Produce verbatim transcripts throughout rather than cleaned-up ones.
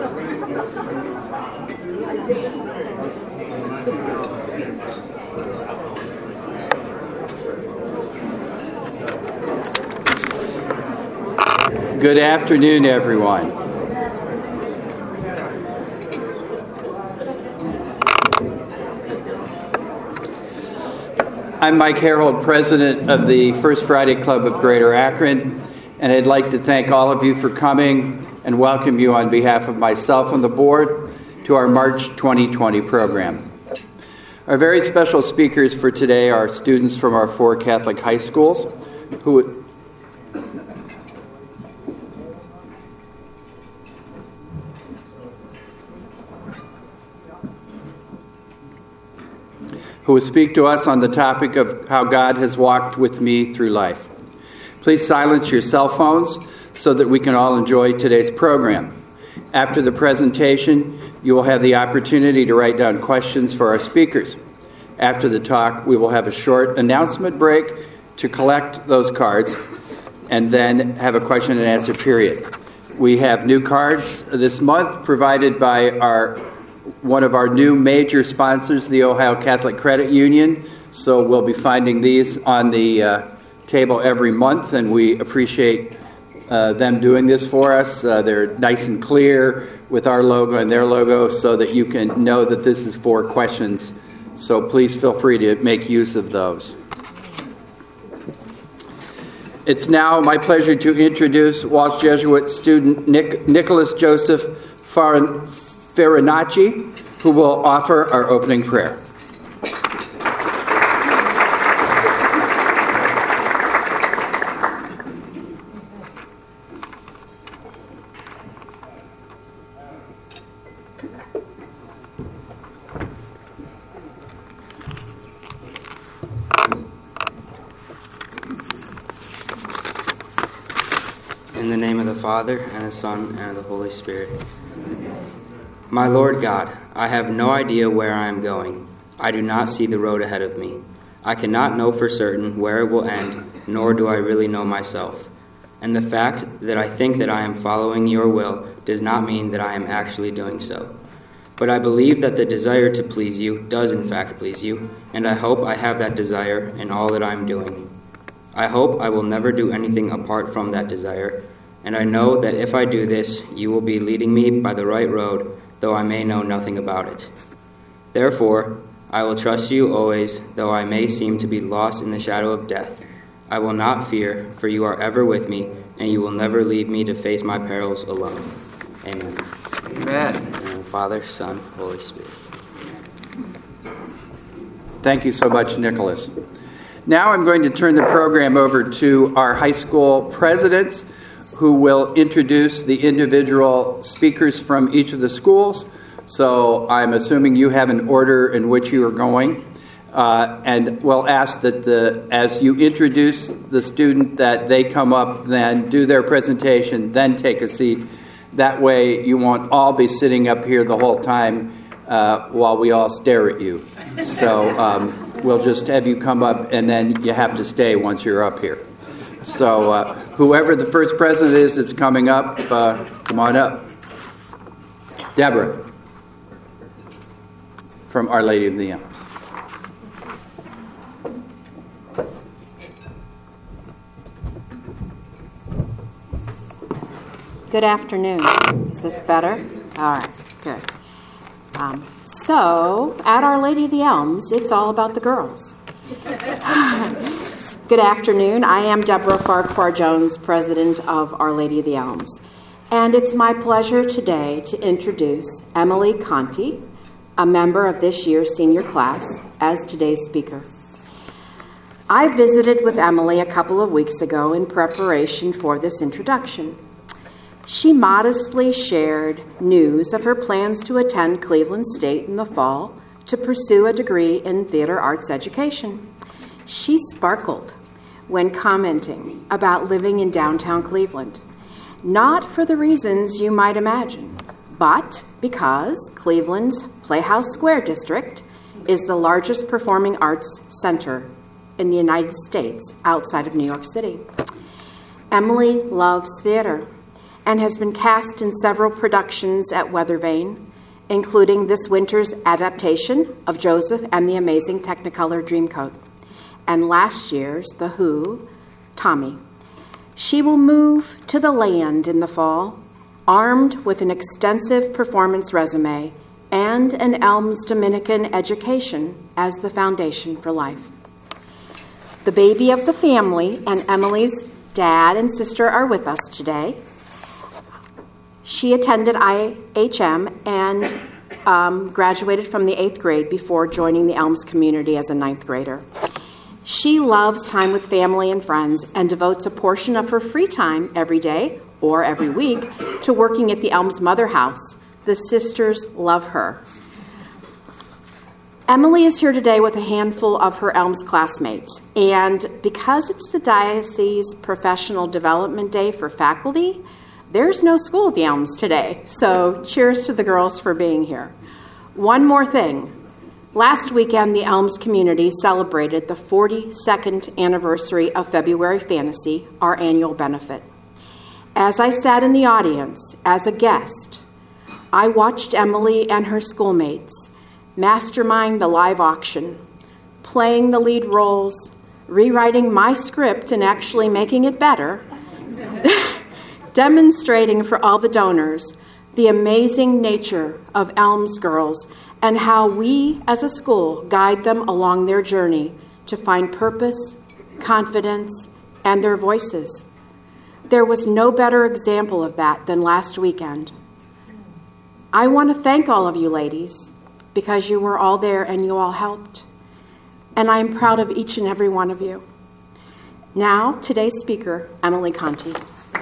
Good afternoon, everyone. I'm Mike Harold, president of the First Friday Club of Greater Akron, and I'd like to thank all of you for coming and welcome you on behalf of myself and the board to our March twenty twenty program. Our very special speakers for today are students from our four Catholic high schools who who will speak to us on the topic of how God has walked with me through life. Please silence your cell phones so that we can all enjoy today's program. After the presentation, you will have the opportunity to write down questions for our speakers. After the talk, we will have a short announcement break to collect those cards and then have a question and answer period. We have new cards this month provided by our one of our new major sponsors, the Ohio Catholic Credit Union. So we'll be finding these on the uh, table every month, and we appreciate uh, them doing this for us. Uh, they're nice and clear with our logo and their logo so that you can know that this is for questions. So please feel free to make use of those. It's now my pleasure to introduce Walsh Jesuit student Nick, Nicholas Joseph Farin, Farinacci, who will offer our opening prayer. In the name of the Father, and the Son, and of the Holy Spirit. My Lord God, I have no idea where I am going. I do not see the road ahead of me. I cannot know for certain where it will end, nor do I really know myself. And the fact that I think that I am following your will does not mean that I am actually doing so. But I believe that the desire to please you does in fact please you, and I hope I have that desire in all that I am doing. I hope I will never do anything apart from that desire, and I know that if I do this, you will be leading me by the right road, though I may know nothing about it. Therefore, I will trust you always, though I may seem to be lost in the shadow of death. I will not fear, for you are ever with me, and you will never leave me to face my perils alone. Amen. Amen. And Father, Son, Holy Spirit. Thank you so much, Nicholas. Now I'm going to turn the program over to our high school presidents, who will introduce the individual speakers from each of the schools. So I'm assuming you have an order in which you are going. Uh, and we'll ask that the as you introduce the student that they come up, then do their presentation, then take a seat. That way you won't all be sitting up here the whole time uh, while we all stare at you. So um, we'll just have you come up, and then you have to stay once you're up here. So uh, whoever the first president is that's coming up, uh, come on up. Deborah, from Our Lady of the Elms. Good afternoon. Is this better? All right, good. Um, so, at Our Lady of the Elms, it's all about the girls. Good afternoon. I am Deborah Farquhar-Jones, president of Our Lady of the Elms. And it's my pleasure today to introduce Emily Conti, a member of this year's senior class, as today's speaker. I visited with Emily a couple of weeks ago in preparation for this introduction. She modestly shared news of her plans to attend Cleveland State in the fall to pursue a degree in theater arts education. She sparkled when commenting about living in downtown Cleveland, not for the reasons you might imagine, but because Cleveland's Playhouse Square district is the largest performing arts center in the United States outside of New York City. Emily loves theater and has been cast in several productions at Weathervane, including this winter's adaptation of Joseph and the Amazing Technicolor Dreamcoat, and last year's The Who, Tommy. She will move to the land in the fall, armed with an extensive performance resume and an Elms Dominican education as the foundation for life. The baby of the family and Emily's dad and sister are with us today. She attended I H M and um, graduated from the eighth grade before joining the Elms community as a ninth grader. She loves time with family and friends and devotes a portion of her free time every day or every week to working at the Elms Mother House. The sisters love her. Emily is here today with a handful of her Elms classmates, and because it's the Diocese Professional Development Day for faculty, there's no school at the Elms today, so cheers to the girls for being here. One more thing. Last weekend, the Elms community celebrated the forty-second anniversary of February Fantasy, our annual benefit. As I sat in the audience as a guest, I watched Emily and her schoolmates mastermind the live auction, playing the lead roles, rewriting my script and actually making it better, demonstrating for all the donors the amazing nature of Elms girls and how we as a school guide them along their journey to find purpose, confidence, and their voices. There was no better example of that than last weekend. I want to thank all of you ladies because you were all there and you all helped. And I am proud of each and every one of you. Now, today's speaker, Emily Conti.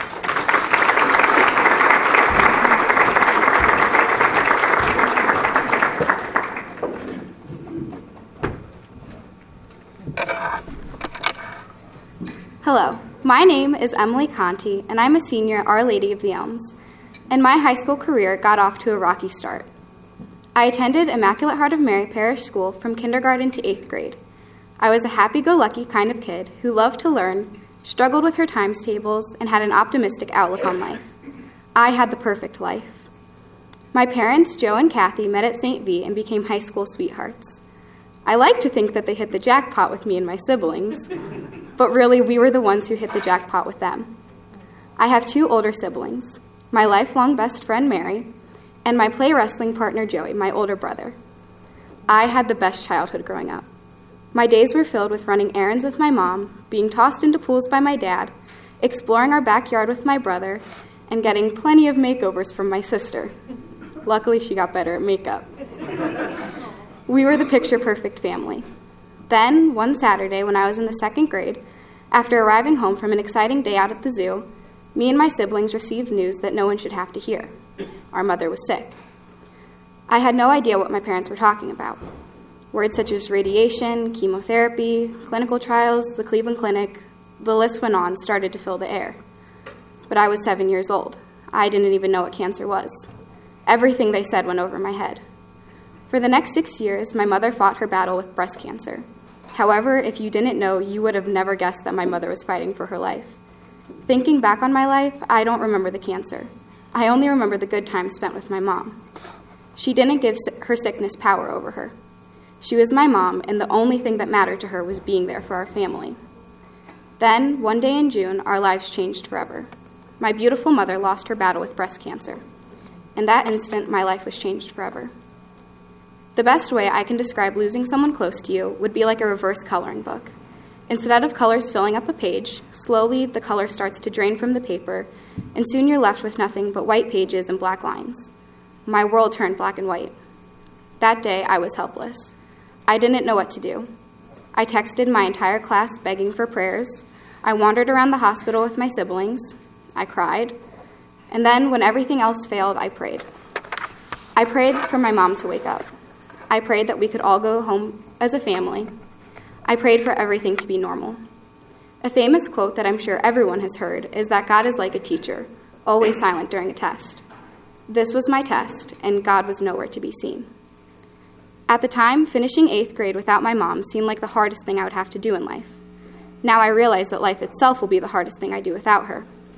Hello, my name is Emily Conti, and I'm a senior at Our Lady of the Elms, and my high school career got off to a rocky start. I attended Immaculate Heart of Mary Parish School from kindergarten to eighth grade. I was a happy-go-lucky kind of kid who loved to learn, struggled with her times tables, and had an optimistic outlook on life. I had the perfect life. My parents, Joe and Kathy, met at Saint V and became high school sweethearts. I like to think that they hit the jackpot with me and my siblings, but really we were the ones who hit the jackpot with them. I have two older siblings, my lifelong best friend Mary, and my play wrestling partner Joey, my older brother. I had the best childhood growing up. My days were filled with running errands with my mom, being tossed into pools by my dad, exploring our backyard with my brother, and getting plenty of makeovers from my sister. Luckily, she got better at makeup. We were the picture-perfect family. Then, one Saturday when I was in the second grade, after arriving home from an exciting day out at the zoo, me and my siblings received news that no one should have to hear. Our mother was sick. I had no idea what my parents were talking about. Words such as radiation, chemotherapy, clinical trials, the Cleveland Clinic, the list went on, started to fill the air. But I was seven years old. I didn't even know what cancer was. Everything they said went over my head. For the next six years, my mother fought her battle with breast cancer. However, if you didn't know, you would have never guessed that my mother was fighting for her life. Thinking back on my life, I don't remember the cancer. I only remember the good times spent with my mom. She didn't give her sickness power over her. She was my mom, and the only thing that mattered to her was being there for our family. Then, one day in June, our lives changed forever. My beautiful mother lost her battle with breast cancer. In that instant, my life was changed forever. The best way I can describe losing someone close to you would be like a reverse coloring book. Instead of colors filling up a page, slowly the color starts to drain from the paper, and soon you're left with nothing but white pages and black lines. My world turned black and white. That day, I was helpless. I didn't know what to do. I texted my entire class begging for prayers. I wandered around the hospital with my siblings. I cried. And then, when everything else failed, I prayed. I prayed for my mom to wake up. I prayed that we could all go home as a family. I prayed for everything to be normal. A famous quote that I'm sure everyone has heard is that God is like a teacher, always silent during a test. This was my test, and God was nowhere to be seen. At the time, finishing eighth grade without my mom seemed like the hardest thing I would have to do in life. Now I realize that life itself will be the hardest thing I do without her.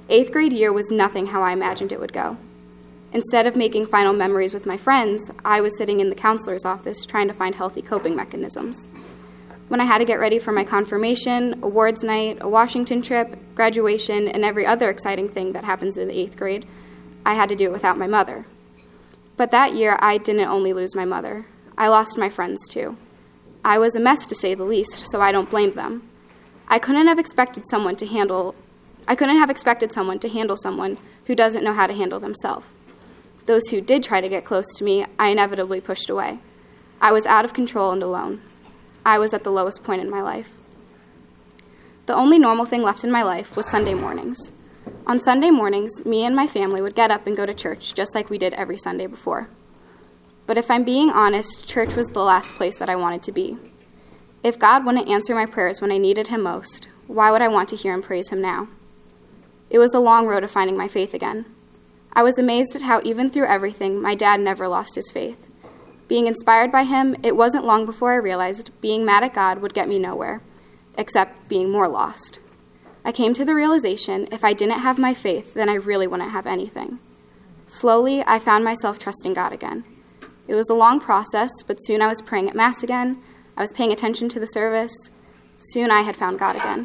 Eighth grade year was nothing how I imagined it would go. Instead of making final memories with my friends, I was sitting in the counselor's office trying to find healthy coping mechanisms. When I had to get ready for my confirmation, awards night, a Washington trip, graduation, and every other exciting thing that happens in the eighth grade, I had to do it without my mother. But that year, I didn't only lose my mother. I lost my friends, too. I was a mess, to say the least, so I don't blame them. I couldn't have expected someone to handle I couldn't have expected someone to handle someone who doesn't know how to handle themselves. Those who did try to get close to me, I inevitably pushed away. I was out of control and alone. I was at the lowest point in my life. The only normal thing left in my life was Sunday mornings. On Sunday mornings, me and my family would get up and go to church just like we did every Sunday before. But if I'm being honest, church was the last place that I wanted to be. If God wouldn't answer my prayers when I needed him most, why would I want to hear him praise him now? It was a long road to finding my faith again. I was amazed at how even through everything, my dad never lost his faith. Being inspired by him, it wasn't long before I realized being mad at God would get me nowhere, except being more lost. I came to the realization if I didn't have my faith, then I really wouldn't have anything. Slowly, I found myself trusting God again. It was a long process, but soon I was praying at Mass again. I was paying attention to the service. Soon I had found God again.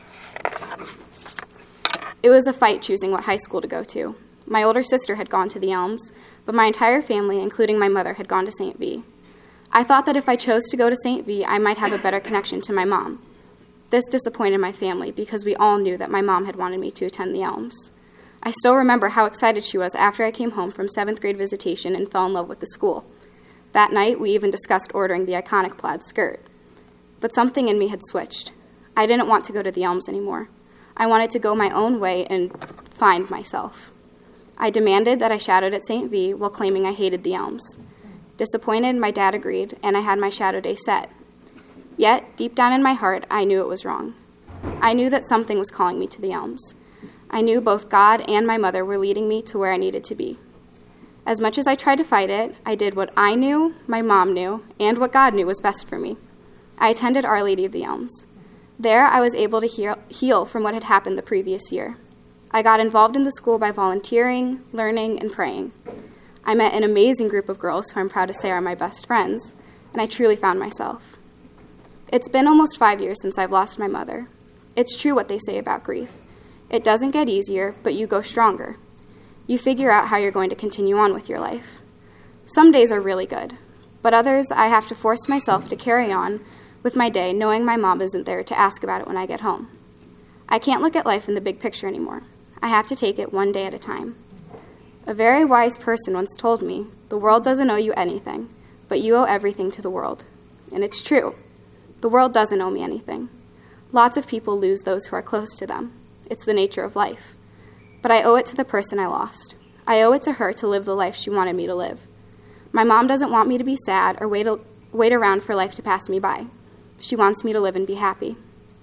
It was a fight choosing what high school to go to. My older sister had gone to the Elms, but my entire family, including my mother, had gone to Saint V. I thought that if I chose to go to Saint V, I might have a better connection to my mom. This disappointed my family because we all knew that my mom had wanted me to attend the Elms. I still remember how excited she was after I came home from seventh grade visitation and fell in love with the school. That night, we even discussed ordering the iconic plaid skirt. But something in me had switched. I didn't want to go to the Elms anymore. I wanted to go my own way and find myself. I demanded that I shadowed at Saint V while claiming I hated the Elms. Disappointed, my dad agreed, and I had my shadow day set. Yet, deep down in my heart, I knew it was wrong. I knew that something was calling me to the Elms. I knew both God and my mother were leading me to where I needed to be. As much as I tried to fight it, I did what I knew, my mom knew, and what God knew was best for me. I attended Our Lady of the Elms. There, I was able to heal, heal from what had happened the previous year. I got involved in the school by volunteering, learning, and praying. I met an amazing group of girls who I'm proud to say are my best friends, and I truly found myself. It's been almost five years since I've lost my mother. It's true what they say about grief. It doesn't get easier, but you go stronger. You figure out how you're going to continue on with your life. Some days are really good, but others I have to force myself to carry on with my day knowing my mom isn't there to ask about it when I get home. I can't look at life in the big picture anymore. I have to take it one day at a time. A very wise person once told me, the world doesn't owe you anything, but you owe everything to the world. And it's true. The world doesn't owe me anything. Lots of people lose those who are close to them. It's the nature of life. But I owe it to the person I lost. I owe it to her to live the life she wanted me to live. My mom doesn't want me to be sad or wait, a, wait around for life to pass me by. She wants me to live and be happy.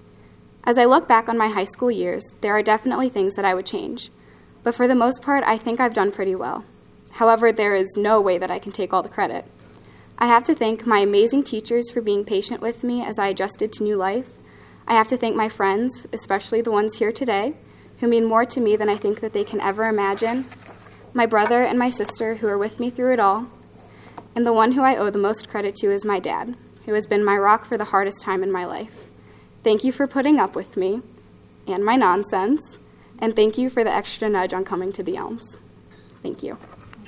As I look back on my high school years, there are definitely things that I would change. But for the most part, I think I've done pretty well. However, there is no way that I can take all the credit. I have to thank my amazing teachers for being patient with me as I adjusted to new life. I have to thank my friends, especially the ones here today, who mean more to me than I think that they can ever imagine. My brother and my sister who are with me through it all. And the one who I owe the most credit to is my dad, who has been my rock for the hardest time in my life. Thank you for putting up with me and my nonsense, and thank you for the extra nudge on coming to the Elms. Thank you.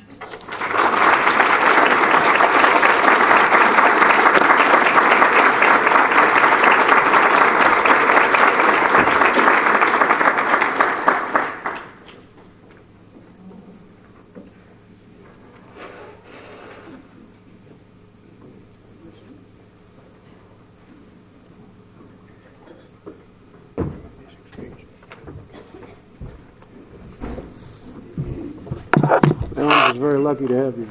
Elms is very lucky to have you.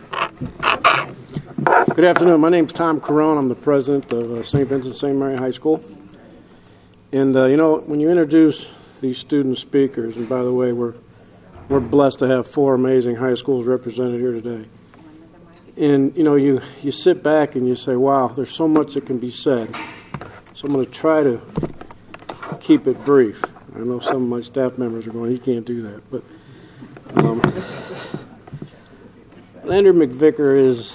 Good afternoon. My name's Tom Caron. I'm the president of uh, Saint Vincent Saint Mary High School. And, uh, you know, when you introduce these student speakers, and by the way, we're we're blessed to have four amazing high schools represented here today. And, you know, you, you sit back and you say, wow, there's so much that can be said. So I'm going to try to keep it brief. I know some of my staff members are going, he can't do that. But um, Landry McVicker is,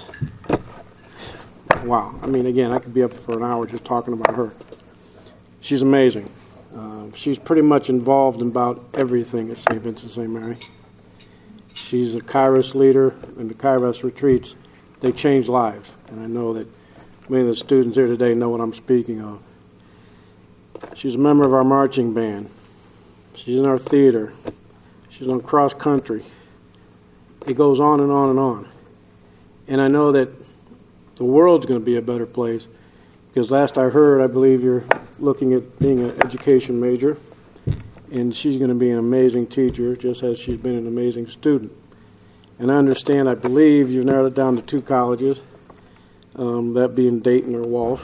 wow. I mean, again, I could be up for an hour just talking about her. She's amazing. Uh, she's pretty much involved in about everything at Saint Vincent Saint Mary. She's a Kairos leader, and the Kairos retreats, they change lives. And I know that many of the students here today know what I'm speaking of. She's a member of our marching band. She's in our theater. She's on cross country. It goes on and on and on. And I know that the world's going to be a better place because last I heard, I believe you're looking at being an education major, and she's going to be an amazing teacher just as she's been an amazing student. And I understand, I believe you've narrowed it down to two colleges, um, that being Dayton or Walsh.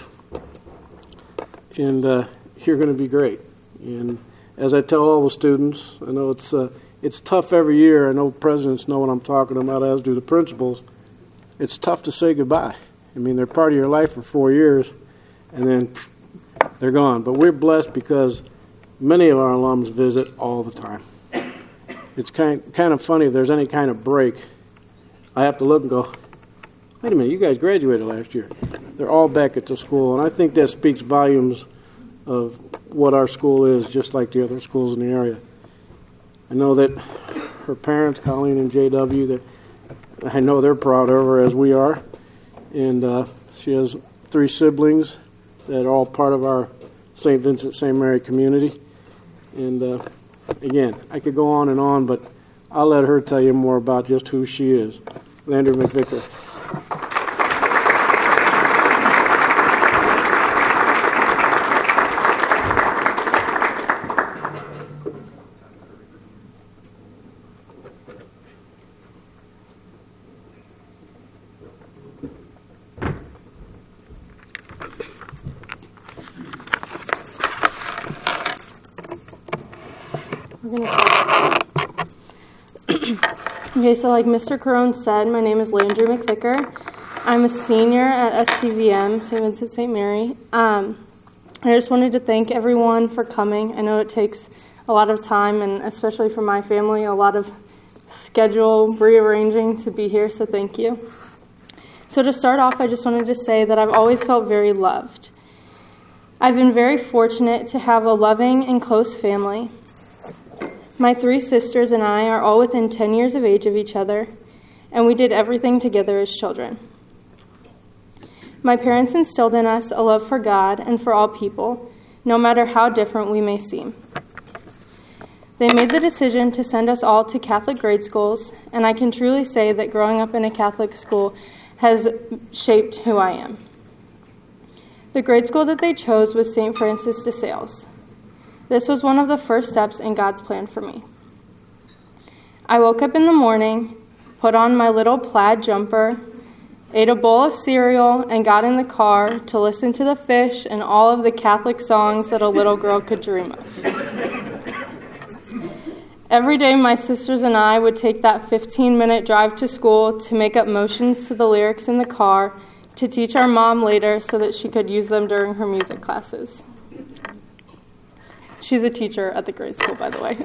And uh, you're going to be great. And as I tell all the students, I know it's uh, it's tough every year. I know presidents know what I'm talking about, as do the principals. It's tough to say goodbye. I mean, they're part of your life for four years, and then pff, they're gone. But we're blessed because many of our alums visit all the time. It's kind kind of funny if there's any kind of break. I have to look and go, wait a minute, you guys graduated last year. They're all back at the school, and I think that speaks volumes of what our school is, just like the other schools in the area. I know that her parents, Colleen and J W, that I know they're proud of her as we are, and uh, she has three siblings that are all part of our Saint Vincent Saint Mary community. And uh, again, I could go on and on, but I'll let her tell you more about just who she is. Landry McVicker. Okay, so like Mister Carone said, my name is Landry McVicker. I'm a senior at S T V M, Saint Vincent Saint Mary. Um, I just wanted to thank everyone for coming. I know it takes a lot of time, and especially for my family, a lot of schedule rearranging to be here, so thank you. So to start off, I just wanted to say that I've always felt very loved. I've been very fortunate to have a loving and close family. My three sisters and I are all within ten years of age of each other, and we did everything together as children. My parents instilled in us a love for God and for all people, no matter how different we may seem. They made the decision to send us all to Catholic grade schools, and I can truly say that growing up in a Catholic school has shaped who I am. The grade school that they chose was Saint Francis de Sales. This was one of the first steps in God's plan for me. I woke up in the morning, put on my little plaid jumper, ate a bowl of cereal, and got in the car to listen to the Fish and all of the Catholic songs that a little girl could dream of. Every day, my sisters and I would take that fifteen-minute drive to school to make up motions to the lyrics in the car to teach our mom later so that she could use them during her music classes. She's a teacher at the grade school, by the way.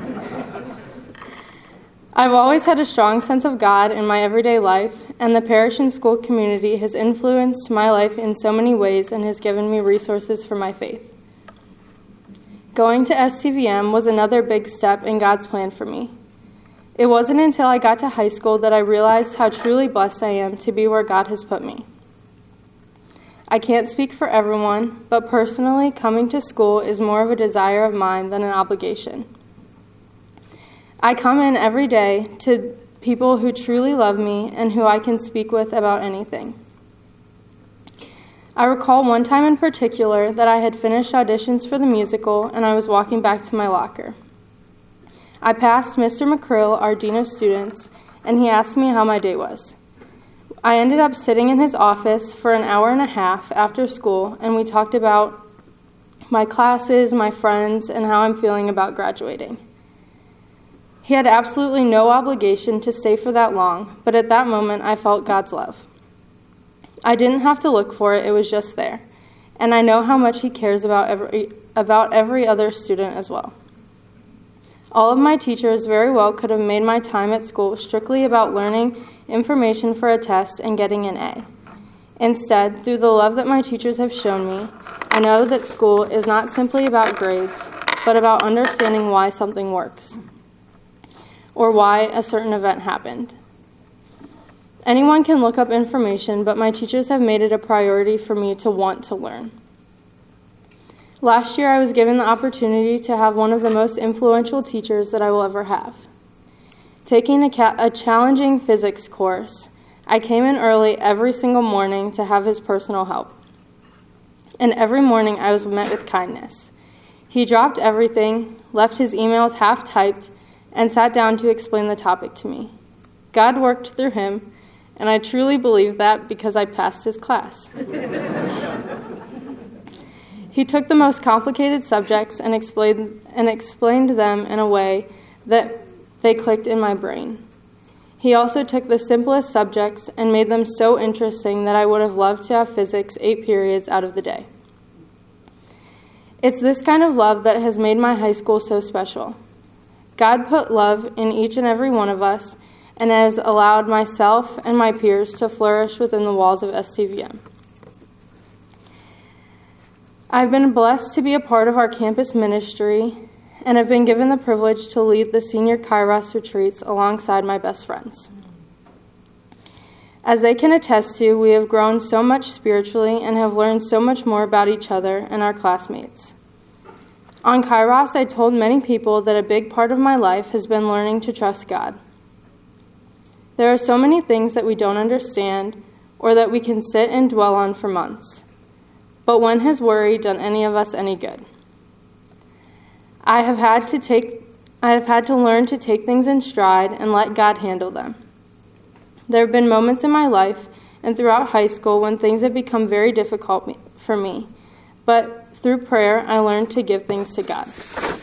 I've always had a strong sense of God in my everyday life, and the parish and school community has influenced my life in so many ways and has given me resources for my faith. Going to S T V M was another big step in God's plan for me. It wasn't until I got to high school that I realized how truly blessed I am to be where God has put me. I can't speak for everyone, but personally, coming to school is more of a desire of mine than an obligation. I come in every day to people who truly love me and who I can speak with about anything. I recall one time in particular that I had finished auditions for the musical and I was walking back to my locker. I passed Mister McCrill, our Dean of Students, and he asked me how my day was. I ended up sitting in his office for an hour and a half after school, and we talked about my classes, my friends, and how I'm feeling about graduating. He had absolutely no obligation to stay for that long, but at that moment I felt God's love. I didn't have to look for it, it was just there. And I know how much he cares about every, about every other student as well. All of my teachers very well could have made my time at school strictly about learning information for a test and getting an A. Instead, through the love that my teachers have shown me, I know that school is not simply about grades, but about understanding why something works, or why a certain event happened. Anyone can look up information, but my teachers have made it a priority for me to want to learn. Last year, I was given the opportunity to have one of the most influential teachers that I will ever have. Taking a, ca- a challenging physics course, I came in early every single morning to have his personal help. And every morning I was met with kindness. He dropped everything, left his emails half-typed, and sat down to explain the topic to me. God worked through him, and I truly believe that because I passed his class. He took the most complicated subjects and explained, and explained them in a way that they clicked in my brain. He also took the simplest subjects and made them so interesting that I would have loved to have physics eight periods out of the day. It's this kind of love that has made my high school so special. God put love in each and every one of us and has allowed myself and my peers to flourish within the walls of S T V M. I've been blessed to be a part of our campus ministry and have been given the privilege to lead the senior Kairos retreats alongside my best friends. As they can attest to, we have grown so much spiritually and have learned so much more about each other and our classmates. On Kairos, I told many people that a big part of my life has been learning to trust God. There are so many things that we don't understand or that we can sit and dwell on for months. But when has worry done any of us any good? I have had to take I have had to learn to take things in stride and let God handle them. There have been moments in my life and throughout high school when things have become very difficult for me, but through prayer I learned to give things to God.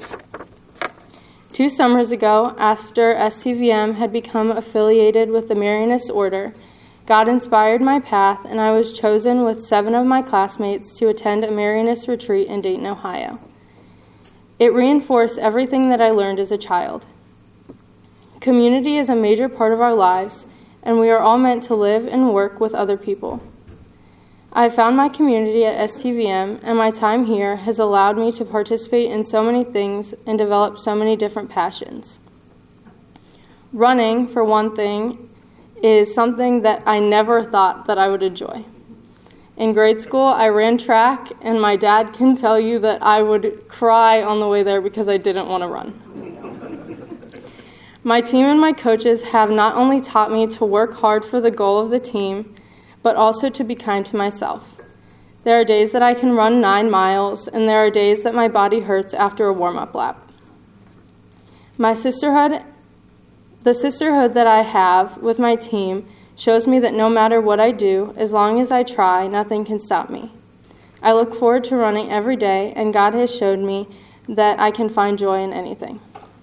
Two summers ago, after S T V M had become affiliated with the Marianist Order, God inspired my path, and I was chosen with seven of my classmates to attend a Marianist retreat in Dayton, Ohio. It reinforced everything that I learned as a child. Community is a major part of our lives, and we are all meant to live and work with other people. I found my community at S T V M, and my time here has allowed me to participate in so many things and develop so many different passions. Running, for one thing, is something that I never thought that I would enjoy. In grade school, I ran track, and my dad can tell you that I would cry on the way there because I didn't want to run. My team and my coaches have not only taught me to work hard for the goal of the team, but also to be kind to myself. There are days that I can run nine miles, and there are days that my body hurts after a warm-up lap. My sisterhood The sisterhood that I have with my team shows me that no matter what I do, as long as I try, nothing can stop me. I look forward to running every day, and God has showed me that I can find joy in anything.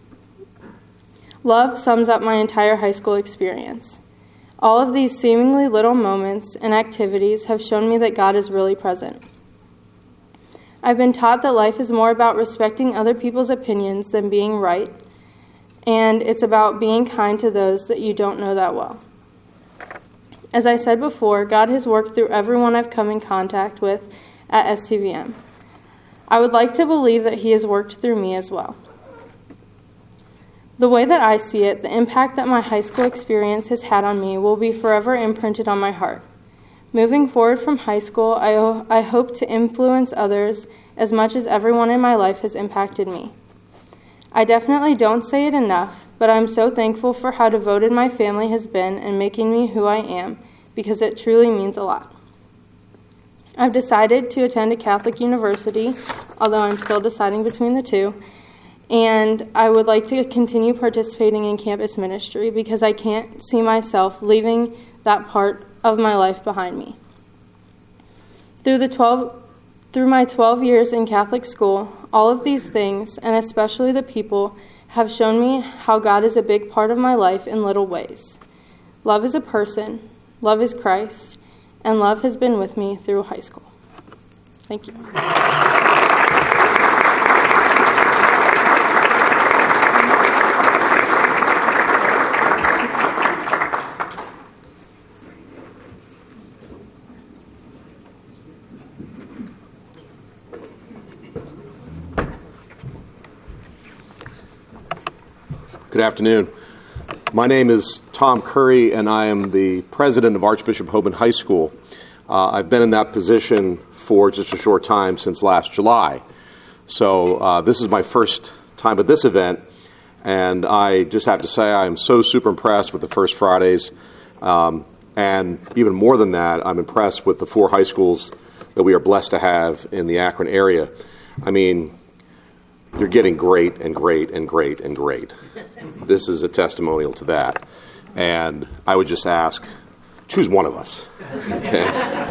Love sums up my entire high school experience. All of these seemingly little moments and activities have shown me that God is really present. I've been taught that life is more about respecting other people's opinions than being right, and it's about being kind to those that you don't know that well. As I said before, God has worked through everyone I've come in contact with at S T V M. I would like to believe that He has worked through me as well. The way that I see it, the impact that my high school experience has had on me will be forever imprinted on my heart. Moving forward from high school, I, I hope to influence others as much as everyone in my life has impacted me. I definitely don't say it enough, but I'm so thankful for how devoted my family has been in making me who I am, because it truly means a lot. I've decided to attend a Catholic university, although I'm still deciding between the two, and I would like to continue participating in campus ministry because I can't see myself leaving that part of my life behind me. Through the twelve Through my twelve years in Catholic school, all of these things, and especially the people, have shown me how God is a big part of my life in little ways. Love is a person, love is Christ, and love has been with me through high school. Thank you. Good afternoon. My name is Tom Curry, and I am the president of Archbishop Hoban High School. Uh, I've been in that position for just a short time, since last July. So uh, this is my first time at this event, and I just have to say I am so super impressed with the First Fridays. Um, and even more than that, I'm impressed with the four high schools that we are blessed to have in the Akron area. I mean, you're getting great and great and great and great. This is a testimonial to that. And I would just ask, choose one of us. Okay?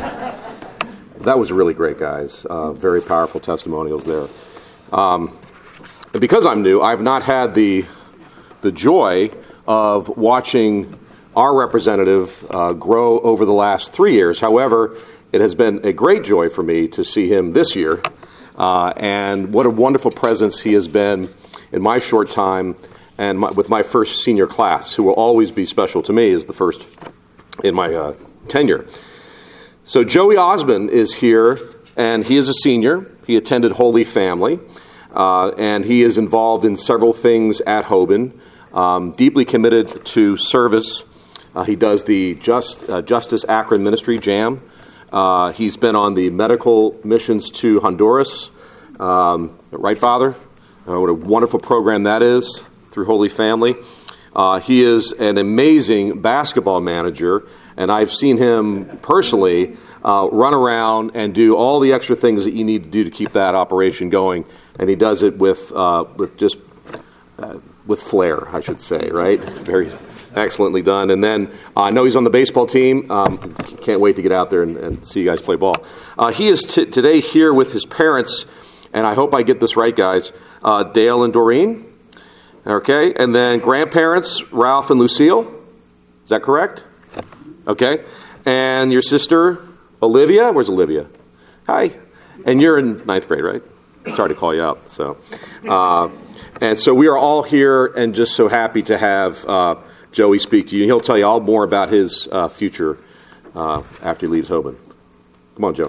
That was really great, guys. Uh, very powerful testimonials there. Um, and because I'm new, I've not had the the joy of watching our representative uh, grow over the last three years. However, it has been a great joy for me to see him this year. Uh, and what a wonderful presence he has been in my short time and my, with my first senior class, who will always be special to me as the first in my uh, tenure. So Joey Osmond is here, and he is a senior. He attended Holy Family, uh, and he is involved in several things at Hoban, um, deeply committed to service. Uh, he does the Just, uh, Justice Akron Ministry Jam. Uh, he's been on the medical missions to Honduras. Um, right, Father? Uh, what a wonderful program that is through Holy Family. Uh, he is an amazing basketball manager, and I've seen him personally uh, run around and do all the extra things that you need to do to keep that operation going. And he does it with uh, with just uh, with flair, I should say, right? Very excellently done. And then uh, I know he's on the baseball team. Um, can't wait to get out there and, and see you guys play ball. Uh, he is t- today here with his parents, and I hope I get this right, guys, uh, Dale and Doreen. Okay, and then grandparents, Ralph and Lucille. Is that correct? Okay. And your sister, Olivia. Where's Olivia? Hi. And you're in ninth grade, right? Sorry to call you out. So, uh, and so we are all here and just so happy to have uh, Joey speak to you. He'll tell you all more about his uh, future uh, after he leaves Hoban. Come on, Joe.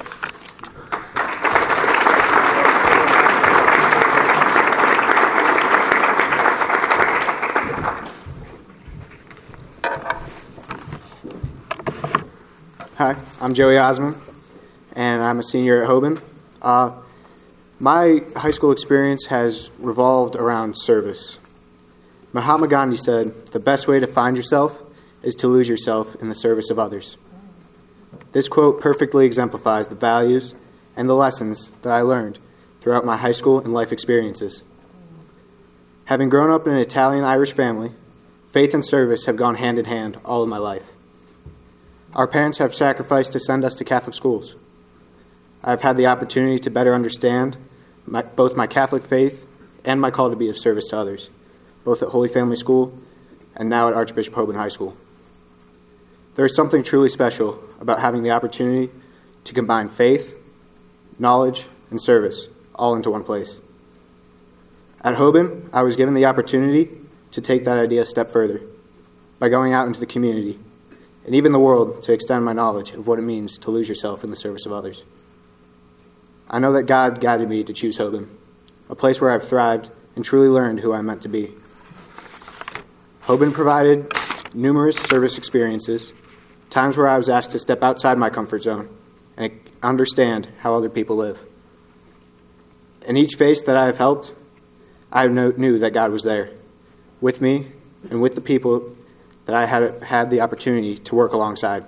Hi, I'm Joey Osmond, and I'm a senior at Hoban. Uh, my high school experience has revolved around service. Mahatma Gandhi said, "The best way to find yourself is to lose yourself in the service of others." This quote perfectly exemplifies the values and the lessons that I learned throughout my high school and life experiences. Having grown up in an Italian-Irish family, faith and service have gone hand in hand all of my life. Our parents have sacrificed to send us to Catholic schools. I've had the opportunity to better understand my, both my Catholic faith and my call to be of service to others, both at Holy Family School and now at Archbishop Hoban High School. There is something truly special about having the opportunity to combine faith, knowledge, and service all into one place. At Hoban, I was given the opportunity to take that idea a step further by going out into the community and even the world to extend my knowledge of what it means to lose yourself in the service of others. I know that God guided me to choose Hoban, a place where I've thrived and truly learned who I'm meant to be. Hoban provided numerous service experiences, times where I was asked to step outside my comfort zone and understand how other people live. In each phase that I have helped, I knew that God was there, with me and with the people that I had had the opportunity to work alongside.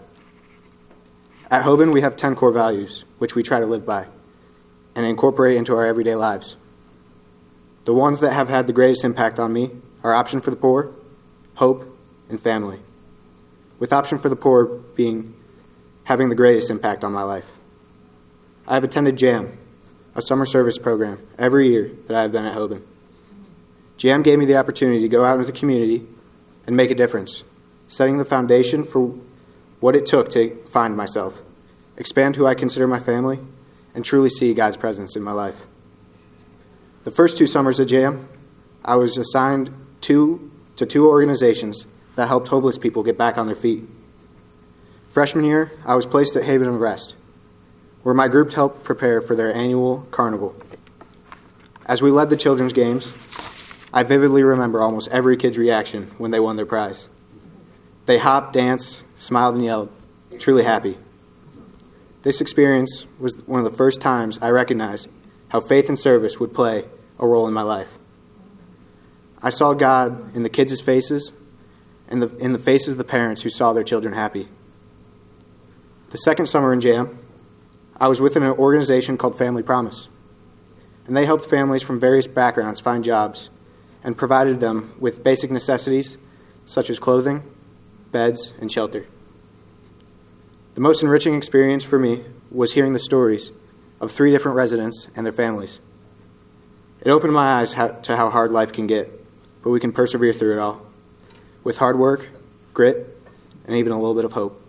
At Hoban, we have ten core values, which we try to live by and incorporate into our everyday lives. The ones that have had the greatest impact on me are Option for the Poor, Hope, and Family, with Option for the Poor being having the greatest impact on my life. I have attended JAM, a summer service program, every year that I have been at Hoban. JAM gave me the opportunity to go out into the community and make a difference, setting the foundation for what it took to find myself, expand who I consider my family, and truly see God's presence in my life. The first two summers at JAM, I was assigned two, to two organizations that helped homeless people get back on their feet. Freshman year, I was placed at Haven of Rest, where my group helped prepare for their annual carnival. As we led the children's games, I vividly remember almost every kid's reaction when they won their prize. They hopped, danced, smiled, and yelled, truly happy. This experience was one of the first times I recognized how faith and service would play a role in my life. I saw God in the kids' faces and the, in the faces of the parents who saw their children happy. The second summer in JAM, I was within an organization called Family Promise, and they helped families from various backgrounds find jobs and provided them with basic necessities such as clothing, beds, and shelter. The most enriching experience for me was hearing the stories of three different residents and their families. It opened my eyes how, to how hard life can get, but we can persevere through it all, with hard work, grit, and even a little bit of hope.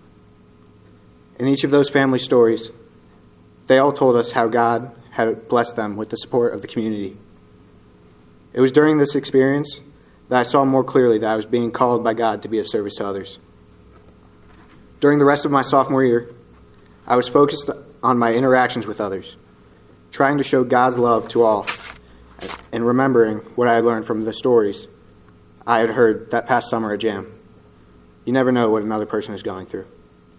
In each of those family stories, they all told us how God had blessed them with the support of the community. It was during this experience that I saw more clearly that I was being called by God to be of service to others. During the rest of my sophomore year, I was focused on my interactions with others, trying to show God's love to all, and remembering what I had learned from the stories I had heard that past summer at JAM. You never know what another person is going through.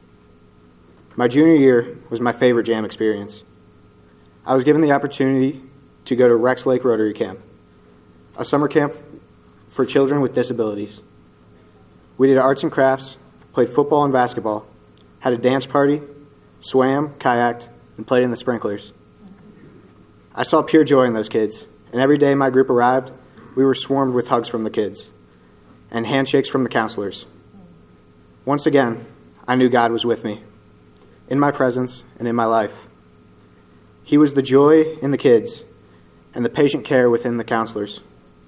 My junior year was my favorite JAM experience. I was given the opportunity to go to Rex Lake Rotary Camp, a summer camp for children with disabilities. We did arts and crafts, played football and basketball, had a dance party, swam, kayaked, and played in the sprinklers. I saw pure joy in those kids, and every day my group arrived, we were swarmed with hugs from the kids and handshakes from the counselors. Once again, I knew God was with me, in my presence and in my life. He was the joy in the kids and the patient care within the counselors.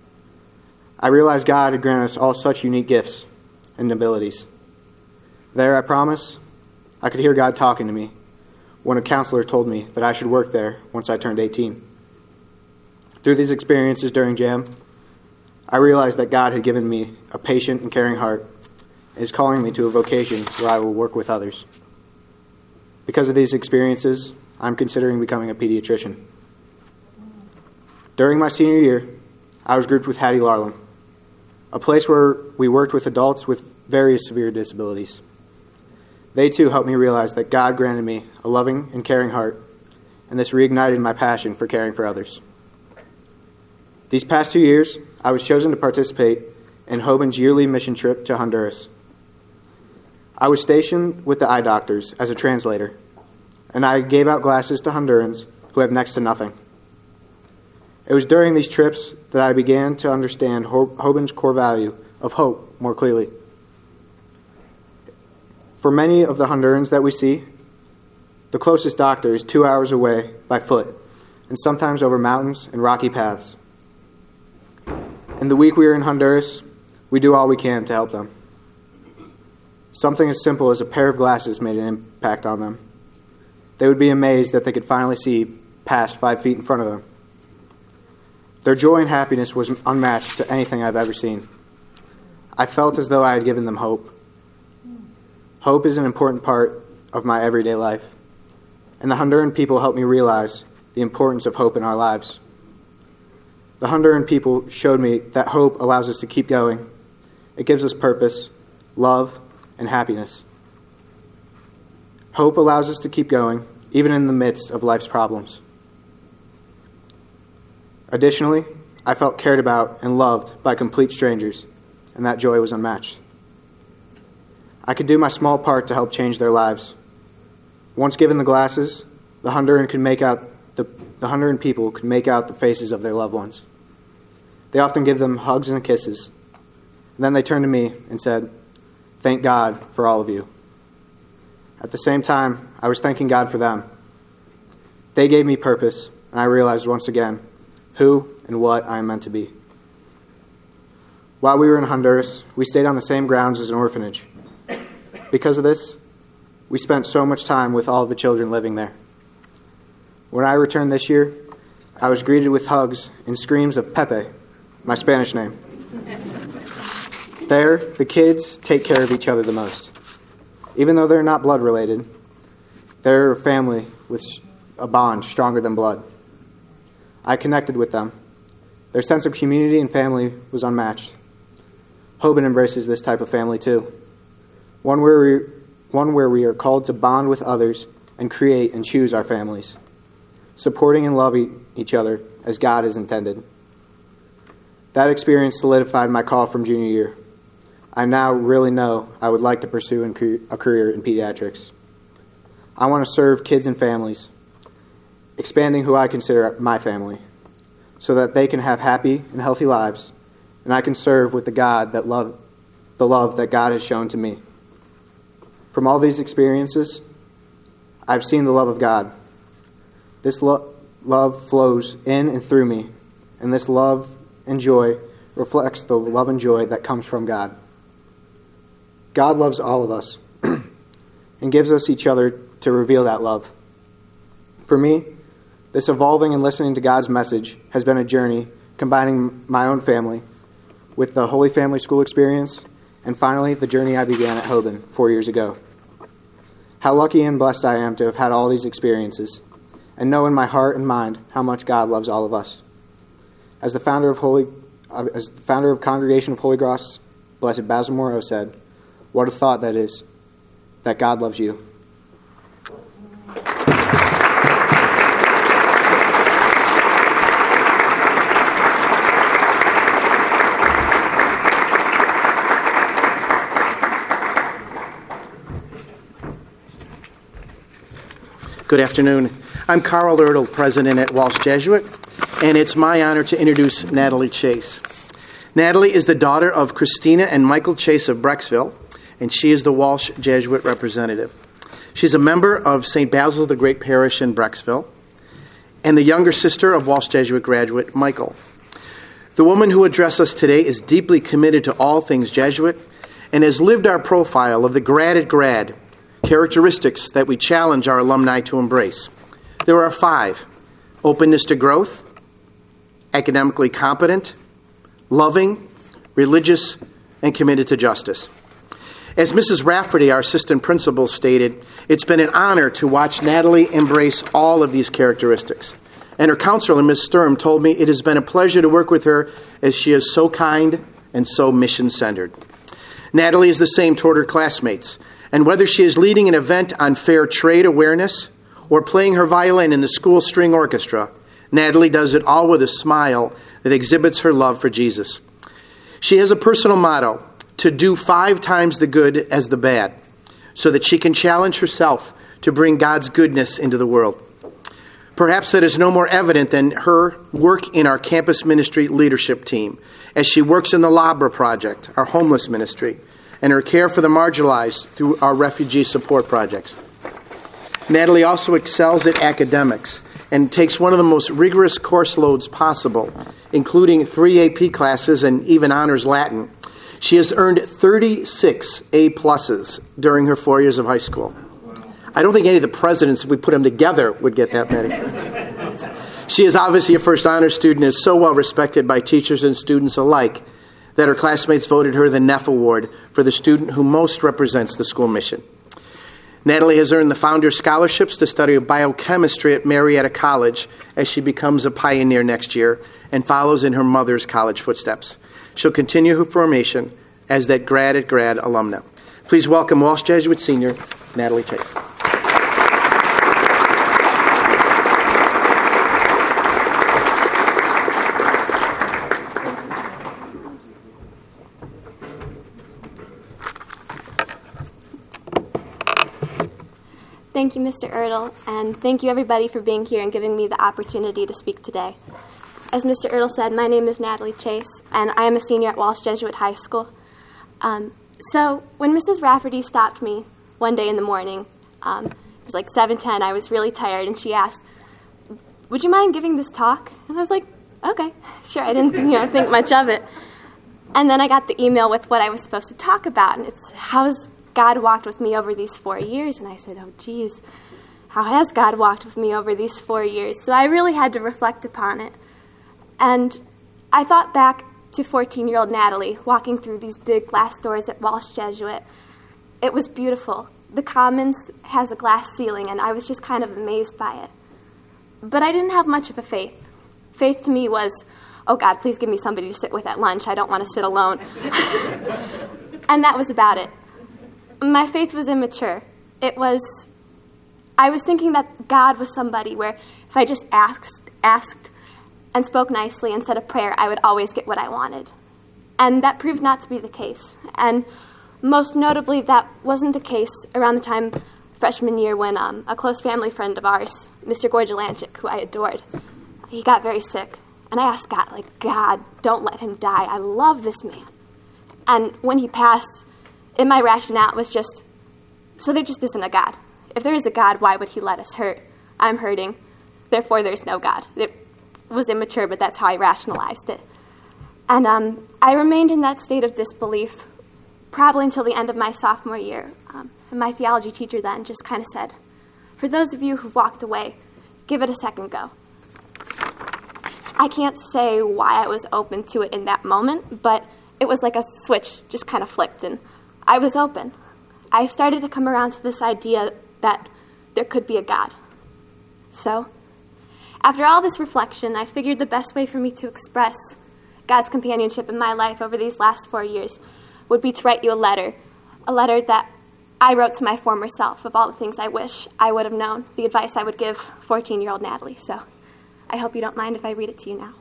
I realized God had granted us all such unique gifts and abilities. There, I promise, I could hear God talking to me when a counselor told me that I should work there once I turned eighteen. Through these experiences during JAM, I realized that God had given me a patient and caring heart and is calling me to a vocation where I will work with others. Because of these experiences, I'm considering becoming a pediatrician. During my senior year, I was grouped with Hattie Larlam, a place where we worked with adults with various severe disabilities. They too helped me realize that God granted me a loving and caring heart, and this reignited my passion for caring for others. These past two years, I was chosen to participate in Hoban's yearly mission trip to Honduras. I was stationed with the eye doctors as a translator, and I gave out glasses to Hondurans who have next to nothing. It was during these trips that I began to understand Hoban's core value of hope more clearly. For many of the Hondurans that we see, the closest doctor is two hours away by foot, and sometimes over mountains and rocky paths. In the week we are in Honduras, we do all we can to help them. Something as simple as a pair of glasses made an impact on them. They would be amazed that they could finally see past five feet in front of them. Their joy and happiness was unmatched to anything I've ever seen. I felt as though I had given them hope. Hope is an important part of my everyday life, and the Honduran people helped me realize the importance of hope in our lives. The Honduran people showed me that hope allows us to keep going. It gives us purpose, love, and happiness. Hope allows us to keep going, even in the midst of life's problems. Additionally, I felt cared about and loved by complete strangers, and that joy was unmatched. I could do my small part to help change their lives. Once given the glasses, the Honduran could make out the, the Honduran people could make out the faces of their loved ones. They often give them hugs and kisses. And then they turned to me and said, "Thank God for all of you." At the same time, I was thanking God for them. They gave me purpose, and I realized once again who and what I am meant to be. While we were in Honduras, we stayed on the same grounds as an orphanage. Because of this, we spent so much time with all the children living there. When I returned this year, I was greeted with hugs and screams of Pepe, my Spanish name. There, the kids take care of each other the most. Even though they're not blood related, they're a family with a bond stronger than blood. I connected with them, Their sense of community and family was unmatched. Hoban embraces this type of family too, one where we, one where we are called to bond with others and create and choose our families, supporting and loving each other as God has intended. That experience solidified my call from junior year. I now really know I would like to pursue a career in pediatrics. I want to serve kids and families, expanding who I consider my family, so that they can have happy and healthy lives, and I can serve with the God that love, the love that God has shown to me. From all these experiences, I've seen the love of God. This lo- love flows in and through me, and this love and joy reflects the love and joy that comes from God. God loves all of us and gives us each other to reveal that love. For me, this evolving and listening to God's message has been a journey combining my own family with the Holy Family School experience and finally the journey I began at Hoban four years ago. How lucky and blessed I am to have had all these experiences and know in my heart and mind how much God loves all of us. As the founder of Holy, uh, as the founder of Congregation of Holy Cross, Blessed Basil Moreau said, "What a thought that is, that God loves you." Good afternoon. I'm Carl Ertl, president at Walsh Jesuit, and it's my honor to introduce Natalie Chase. Natalie is the daughter of Christina and Michael Chase of Brecksville, and she is the Walsh Jesuit representative. She's a member of Saint Basil the Great Parish in Brecksville, and the younger sister of Walsh Jesuit graduate Michael. The woman who addresses us today is deeply committed to all things Jesuit and has lived our profile of the grad at grad, characteristics that we challenge our alumni to embrace. There are five: openness to growth, academically competent, loving, religious, and committed to justice. As Missus Rafferty, our assistant principal, stated, it's been an honor to watch Natalie embrace all of these characteristics. And her counselor, Miz Sturm, told me it has been a pleasure to work with her as she is so kind and so mission-centered. Natalie is the same toward her classmates. And whether she is leading an event on fair trade awareness or playing her violin in the school string orchestra, Natalie does it all with a smile that exhibits her love for Jesus. She has a personal motto: to do five times the good as the bad, so that she can challenge herself to bring God's goodness into the world. Perhaps that is no more evident than her work in our campus ministry leadership team, as she works in the Labra Project, our homeless ministry, and her care for the marginalized through our refugee support projects. Natalie also excels at academics and takes one of the most rigorous course loads possible, including three A P classes and even honors Latin. She has earned thirty-six A pluses during her four years of high school. I don't think any of the presidents, if we put them together, would get that many. She is obviously a first honor student and is so well respected by teachers and students alike that her classmates voted her the Neff Award for the student who most represents the school mission. Natalie has earned the Founders Scholarships to study biochemistry at Marietta College as she becomes a pioneer next year and follows in her mother's college footsteps. She'll continue her formation as that grad at grad alumna. Please welcome Walsh Jesuit senior Natalie Chase. Thank you, Mister Ertl, and thank you, everybody, for being here and giving me the opportunity to speak today. As Mister Ertl said, my name is Natalie Chase, and I am a senior at Walsh Jesuit High School. Um, so when Missus Rafferty stopped me one day in the morning, um, it was like seven ten, I was really tired, and she asked, "Would you mind giving this talk?" And I was like, okay, sure. I didn't you know, think much of it. And then I got the email with what I was supposed to talk about, and it's how's God walked with me over these four years. And I said, oh, geez, how has God walked with me over these four years? So I really had to reflect upon it. And I thought back to fourteen-year-old Natalie walking through these big glass doors at Walsh Jesuit. It was beautiful. The Commons has a glass ceiling, and I was just kind of amazed by it. But I didn't have much of a faith. Faith to me was, oh God, please give me somebody to sit with at lunch. I don't want to sit alone. And that was about it. My faith was immature. It was, I was thinking that God was somebody where if I just asked, asked and spoke nicely and said a prayer, I would always get what I wanted. And that proved not to be the case. And most notably, that wasn't the case around the time freshman year when um, a close family friend of ours, Mister Gorgelanchik, who I adored, he got very sick. And I asked God, like, God, don't let him die. I love this man. And when he passed, in my rationale, it was just, so there just isn't a God. If there is a God, why would he let us hurt? I'm hurting. Therefore, there's no God. It was immature, but that's how I rationalized it. And um, I remained in that state of disbelief probably until the end of my sophomore year. Um, and my theology teacher then just kind of said, for those of you who've walked away, give it a second go. I can't say why I was open to it in that moment, but it was like a switch just kind of flipped, and I was open. I started to come around to this idea that there could be a God. So, after all this reflection, I figured the best way for me to express God's companionship in my life over these last four years would be to write you a letter, a letter that I wrote to my former self of all the things I wish I would have known, the advice I would give fourteen-year-old Natalie. So, I hope you don't mind if I read it to you now.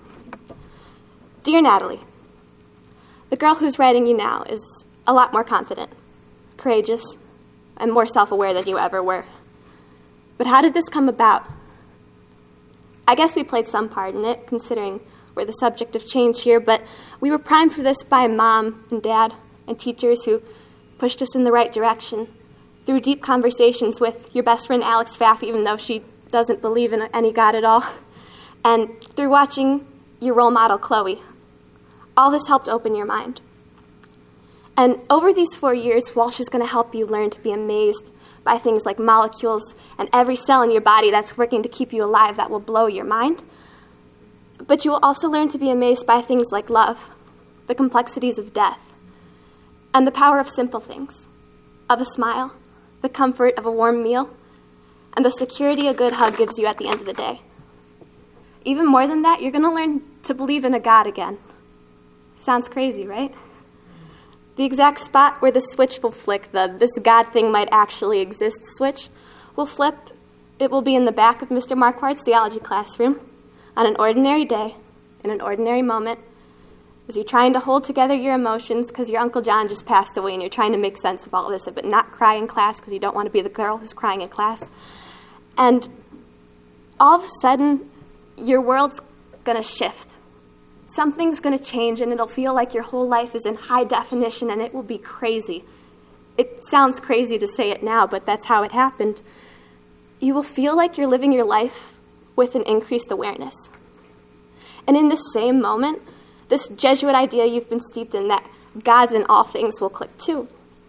Dear Natalie, the girl who's writing you now is a lot more confident, courageous, and more self-aware than you ever were. But how did this come about? I guess we played some part in it, considering we're the subject of change here, but we were primed for this by mom and dad and teachers who pushed us in the right direction through deep conversations with your best friend Alex Pfaff, even though she doesn't believe in any God at all, and through watching your role model, Chloe. All this helped open your mind. And over these four years, Walsh is going to help you learn to be amazed by things like molecules and every cell in your body that's working to keep you alive that will blow your mind. But you will also learn to be amazed by things like love, the complexities of death, and the power of simple things, of a smile, the comfort of a warm meal, and the security a good hug gives you at the end of the day. Even more than that, you're going to learn to believe in a God again. Sounds crazy, right? The exact spot where the switch will flick, the this God thing might actually exist switch, will flip. It will be in the back of Mister Marquardt's theology classroom on an ordinary day, in an ordinary moment, as you're trying to hold together your emotions because your Uncle John just passed away and you're trying to make sense of all this, but not cry in class because you don't want to be the girl who's crying in class. And all of a sudden, your world's going to shift. Something's going to change, and it'll feel like your whole life is in high definition, and it will be crazy. It sounds crazy to say it now, but that's how it happened. You will feel like you're living your life with an increased awareness. And in this same moment, this Jesuit idea you've been steeped in, that God's in all things, will click too.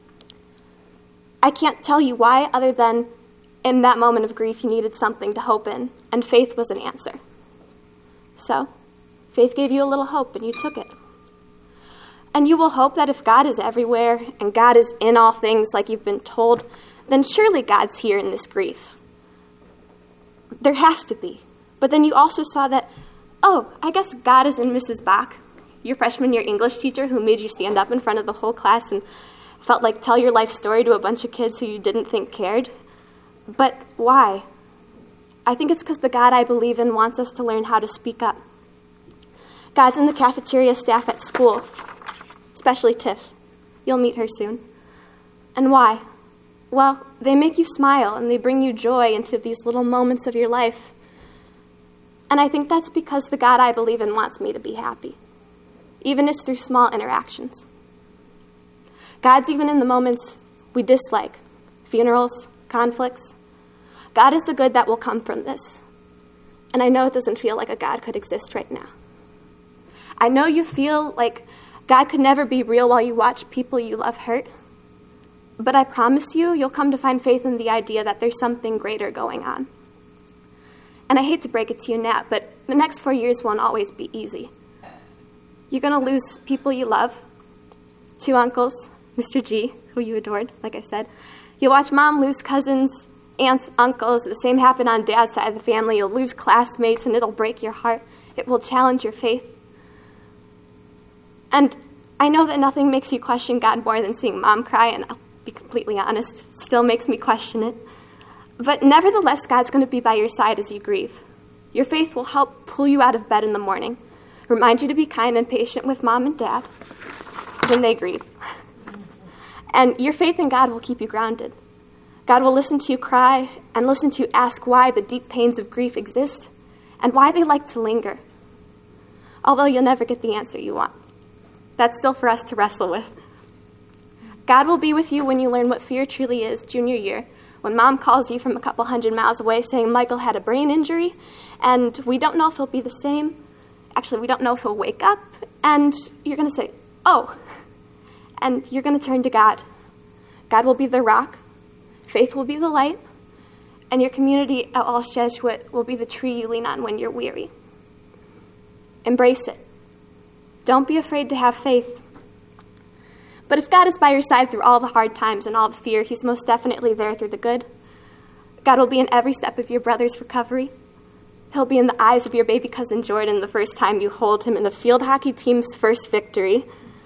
I can't tell you why, other than in that moment of grief, you needed something to hope in, and faith was an answer. So, faith gave you a little hope, and you took it. And you will hope that if God is everywhere, and God is in all things like you've been told, then surely God's here in this grief. There has to be. But then you also saw that, oh, I guess God is in Missus Bach, your freshman year English teacher who made you stand up in front of the whole class and felt like tell your life story to a bunch of kids who you didn't think cared. But why? I think it's because the God I believe in wants us to learn how to speak up. God's in the cafeteria staff at school, especially Tiff. You'll meet her soon. And why? Well, they make you smile and they bring you joy into these little moments of your life. And I think that's because the God I believe in wants me to be happy, even if it's through small interactions. God's even in the moments we dislike, funerals, conflicts. God is the good that will come from this. And I know it doesn't feel like a God could exist right now. I know you feel like God could never be real while you watch people you love hurt. But I promise you, you'll come to find faith in the idea that there's something greater going on. And I hate to break it to you, Nat, but the next four years won't always be easy. You're going to lose people you love, two uncles, Mister G, who you adored, like I said. You'll watch mom lose cousins, aunts, uncles. The same happened on dad's side of the family. You'll lose classmates, and it'll break your heart. It will challenge your faith. And I know that nothing makes you question God more than seeing Mom cry, and I'll be completely honest, it still makes me question it. But nevertheless, God's going to be by your side as you grieve. Your faith will help pull you out of bed in the morning, remind you to be kind and patient with Mom and Dad when they grieve. And your faith in God will keep you grounded. God will listen to you cry and listen to you ask why the deep pains of grief exist and why they like to linger. Although you'll never get the answer you want. That's still for us to wrestle with. God will be with you when you learn what fear truly is junior year, when Mom calls you from a couple hundred miles away saying Michael had a brain injury, and we don't know if he'll be the same. Actually, we don't know if he'll wake up, and you're going to say, oh, and you're going to turn to God. God will be the rock, faith will be the light, and your community at Walsh Jesuit will be the tree you lean on when you're weary. Embrace it. Don't be afraid to have faith. But if God is by your side through all the hard times and all the fear, he's most definitely there through the good. God will be in every step of your brother's recovery. He'll be in the eyes of your baby cousin Jordan the first time you hold him in the field hockey team's first victory.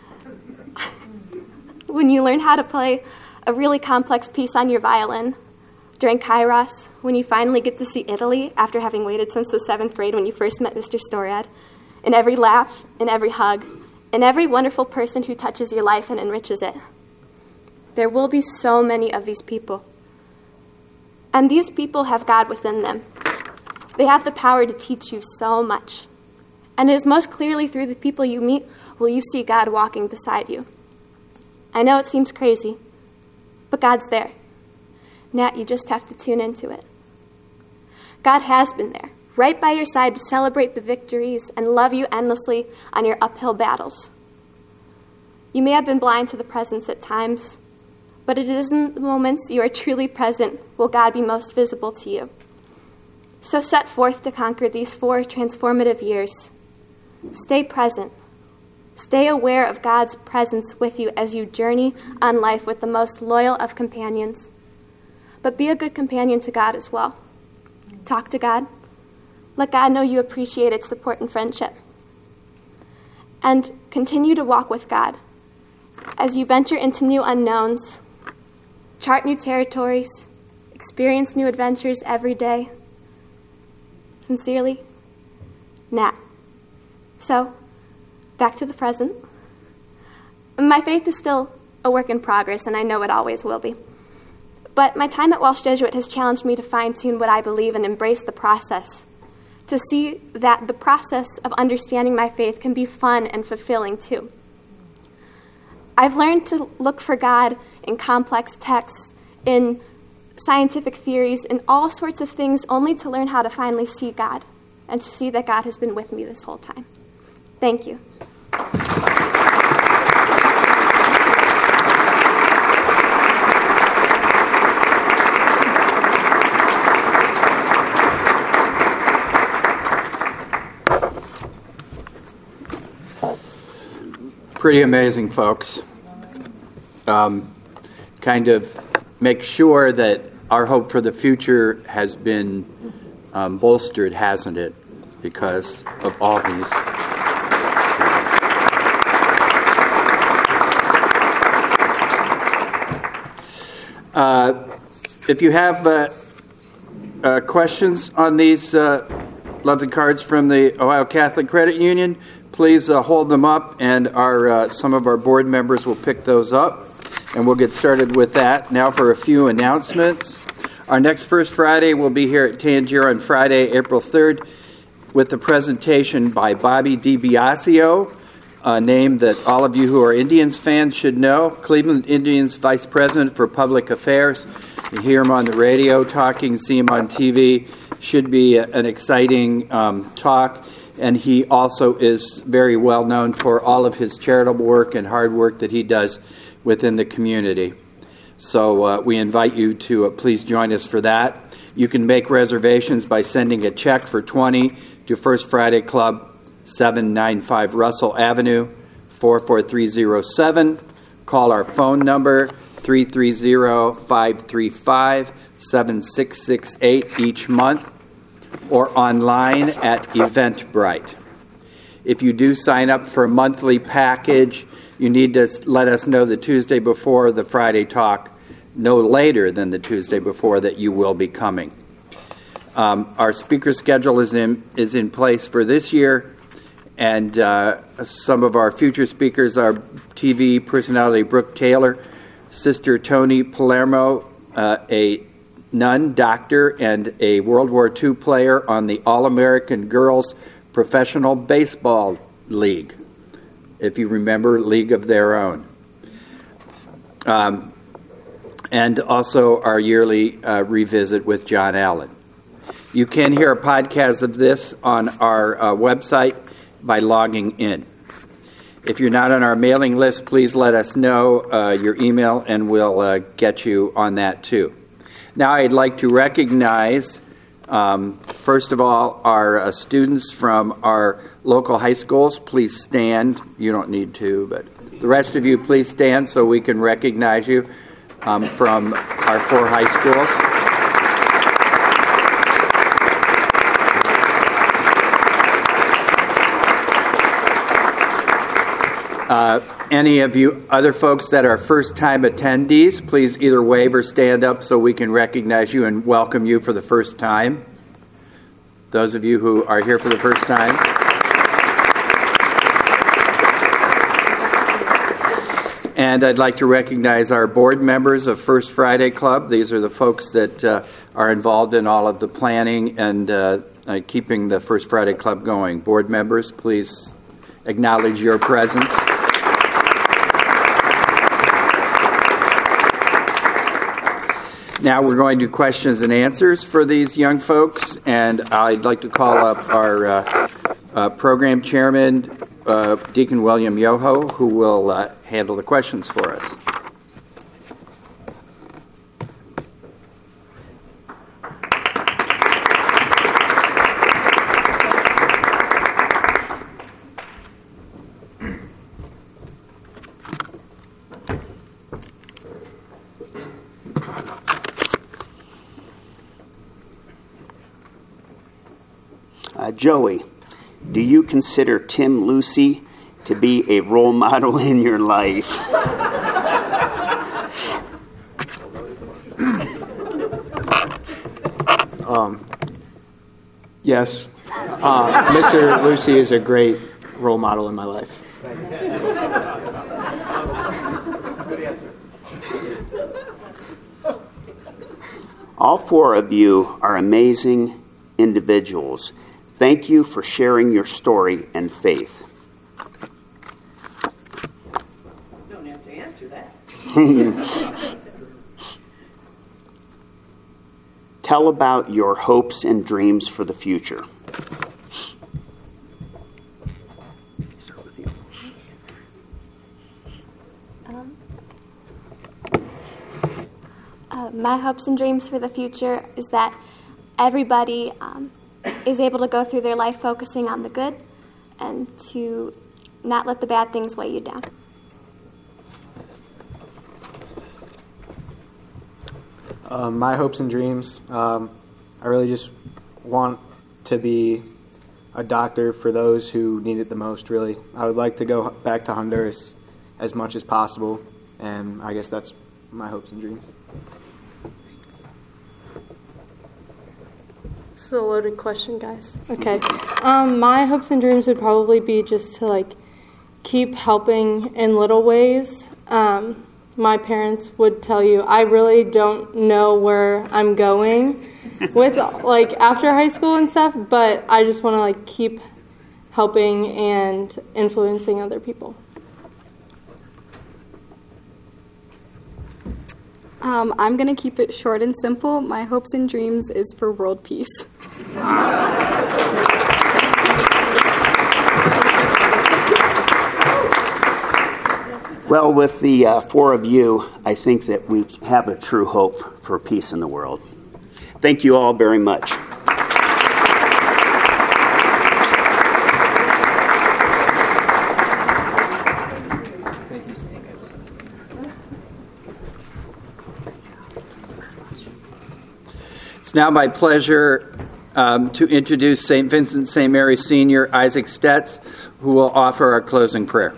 When you learn how to play a really complex piece on your violin during Kairos, when you finally get to see Italy after having waited since the seventh grade when you first met Mister Storad, in every laugh, in every hug, in every wonderful person who touches your life and enriches it. There will be so many of these people. And these people have God within them. They have the power to teach you so much. And it is most clearly through the people you meet will you see God walking beside you. I know it seems crazy, but God's there. Nat, you just have to tune into it. God has been there, right by your side to celebrate the victories and love you endlessly on your uphill battles. You may have been blind to the presence at times, but it is in the moments you are truly present will God be most visible to you. So set forth to conquer these four transformative years. Stay present. Stay aware of God's presence with you as you journey on life with the most loyal of companions. But be a good companion to God as well. Talk to God. Let God know you appreciate its support and friendship. And continue to walk with God as you venture into new unknowns, chart new territories, experience new adventures every day. Sincerely, Nat. So, back to the present. My faith is still a work in progress, and I know it always will be. But my time at Walsh Jesuit has challenged me to fine-tune what I believe and embrace the process, to see that the process of understanding my faith can be fun and fulfilling too. I've learned to look for God in complex texts, in scientific theories, in all sorts of things, only to learn how to finally see God and to see that God has been with me this whole time. Thank you. Pretty amazing, folks. Um, kind of make sure that our hope for the future has been um, bolstered, hasn't it? Because of all these. Uh, if you have uh, uh, questions on these uh, lovely cards from the Ohio Catholic Credit Union, please uh, hold them up, and our uh, some of our board members will pick those up, and we'll get started with that. Now for a few announcements. Our next First Friday will be here at Tangier on Friday, April third, with a presentation by Bobby DiBiasio, a name that all of you who are Indians fans should know, Cleveland Indians Vice President for Public Affairs. You hear him on the radio talking, see him on T V. Should be an exciting um, talk. And he also is very well known for all of his charitable work and hard work that he does within the community. So uh, we invite you to uh, please join us for that. You can make reservations by sending a check for twenty to First Friday Club, seven ninety-five Russell Avenue, four four three zero seven. Call our phone number, three three zero, five three five, seven six six eight each month. or online at Eventbrite. If you do sign up for a monthly package, you need to let us know the Tuesday before the Friday talk, no later than the Tuesday before, that you will be coming. Um, our speaker schedule is in is in place for this year, and uh, some of our future speakers are T V personality Brooke Taylor, Sister Tony Palermo, uh, a nun, doctor, and a World War Two player on the All-American Girls Professional Baseball League, if you remember, League of Their Own. Um, and also our yearly uh, revisit with John Allen. You can hear a podcast of this on our uh, website by logging in. If you're not on our mailing list, please let us know uh, your email, and we'll uh, get you on that too. Now I'd like to recognize, um, first of all, our uh, students from our local high schools. Please stand. You don't need to, but the rest of you, please stand so we can recognize you um, from our four high schools. Uh, any of you other folks that are first-time attendees, please either wave or stand up so we can recognize you and welcome you for the first time. Those of you who are here for the first time. And I'd like to recognize our board members of First Friday Club. These are the folks that uh, are involved in all of the planning and uh, uh, keeping the First Friday Club going. Board members, please acknowledge your presence. Now we're going to questions and answers for these young folks, and I'd like to call up our uh, uh, program chairman, uh, Deacon William Yoho, who will uh, handle the questions for us. Uh, Joey, do you consider Tim Lucy to be a role model in your life? um, yes. Uh, Mister Lucy is a great role model in my life. Good answer. All four of you are amazing individuals. Thank you for sharing your story and faith. You don't have to answer that. Tell about your hopes and dreams for the future. Start with you. Um, uh, my hopes and dreams for the future is that everybody um, is able to go through their life focusing on the good and to not let the bad things weigh you down. Um, my hopes and dreams, um, I really just want to be a doctor for those who need it the most, really. I would like to go back to Honduras as much as possible, and I guess that's my hopes and dreams. This is a loaded question, guys. Okay. Um, my hopes and dreams would probably be just to, like, keep helping in little ways. Um, my parents would tell you, I really don't know where I'm going with, like, after high school and stuff, but I just want to, like, keep helping and influencing other people. Um, I'm going to keep it short and simple. My hopes and dreams is for world peace. Well, with the uh, four of you, I think that we have a true hope for peace in the world. Thank you all very much. It's now my pleasure um, to introduce Saint Vincent Saint Mary Senior Isaac Stetz, who will offer our closing prayer.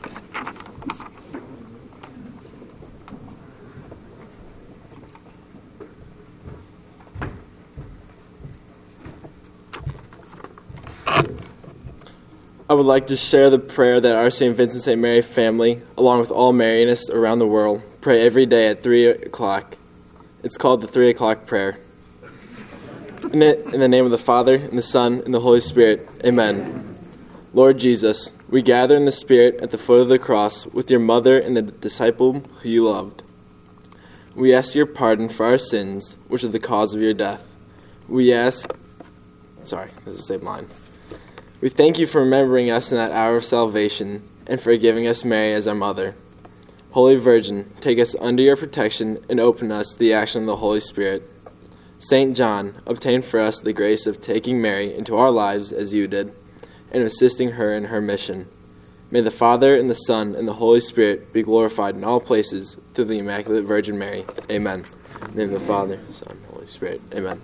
I would like to share the prayer that our Saint Vincent Saint Mary family, along with all Marianists around the world, pray every day at three o'clock. It's called the three o'clock prayer. In the, in the name of the Father, and the Son, and the Holy Spirit, amen. Lord Jesus, we gather in the Spirit at the foot of the cross with your mother and the disciple who you loved. We ask your pardon for our sins, which are the cause of your death. We ask... Sorry, this is the same line. We thank you for remembering us in that hour of salvation and for giving us Mary as our mother. Holy Virgin, take us under your protection and open us to the action of the Holy Spirit. Saint John, obtain for us the grace of taking Mary into our lives as you did, and assisting her in her mission. May the Father and the Son and the Holy Spirit be glorified in all places through the Immaculate Virgin Mary. Amen. In the name of the Father, Son, and Holy Spirit. Amen.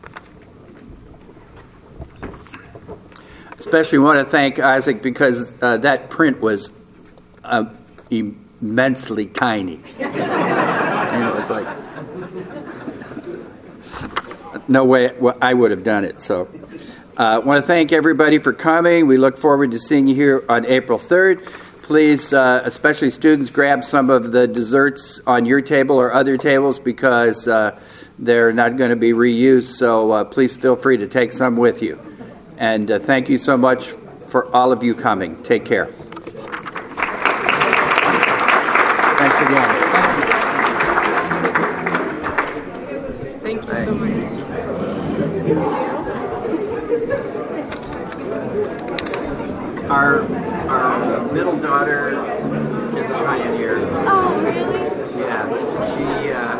Especially want to thank Isaac because uh, that print was uh, immensely tiny. And it was like, no way I would have done it. So I uh, want to thank everybody for coming. We look forward to seeing you here on April third. Please, uh, especially students, grab some of the desserts on your table or other tables because uh, they're not going to be reused. So uh, please feel free to take some with you. And uh, thank you so much for all of you coming. Take care. Thanks again. Thank you so much. Our, our middle daughter is a pioneer. Oh, really? Yeah. She, uh,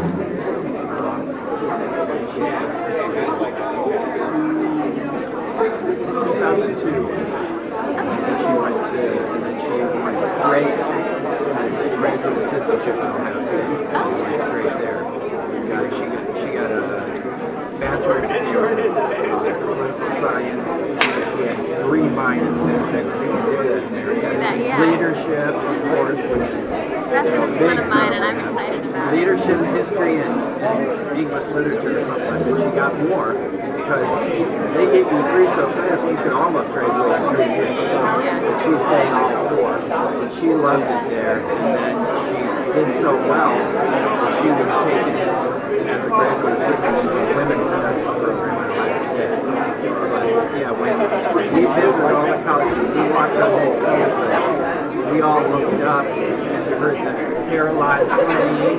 two thousand two, she went to, and then she went straight, straight to the citizenship in Ohio State. She went straight there. Got, she, got, she got a bachelor's degree in political science. She had three minors there. That's what you do that there. That, yeah. Leadership, of course, which is That's you know, one big of mine, and I'm excited about it. leadership, history, and English literature or something like that. She got more because they gave you three so fast you could almost graduate in three years. So but she's staying all four. But she loved it there, and then she did so well that she was taken in as a graduate assistant to the women's studies program at Ohio State. But yeah, when we visited all the colleges, we walked on that campus, we all looked up and heard the Caroline playing.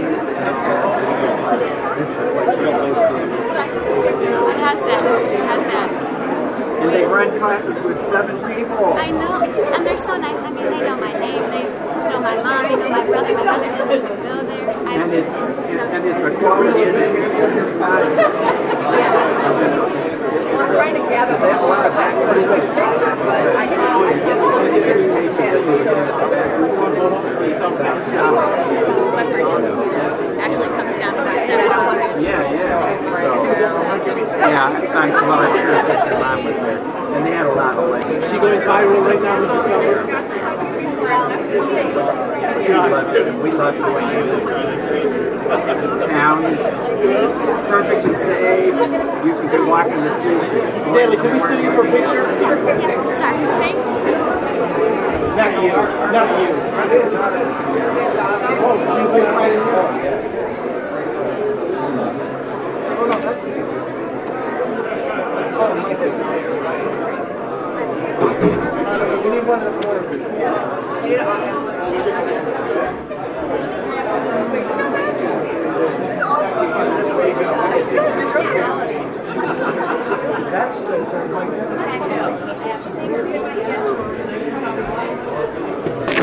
It has that. It has that. And they run classes with seven people. I know. And they're so nice. I mean, they know my name. They know my mom. They know my brother. My brother doesn't even go there. I And it's, and, and it's a quality education. Yeah. We're trying to gather They have a lot of backwards. I actually comes down to that seven dollars. Yeah, yeah. So, yeah, I'm, well, I'm sure Sister Mom was there. And they had a lot of like. Is she going viral right now, Missus Keller? She loved it. We loved going to this town. Is perfectly safe. You can be walking the streets. Natalie, can we steal you for a picture? Sorry, thank you. Not you. Not you. Oh, she's been right in here. Oh, no, that's you. We need one in the corner. That's the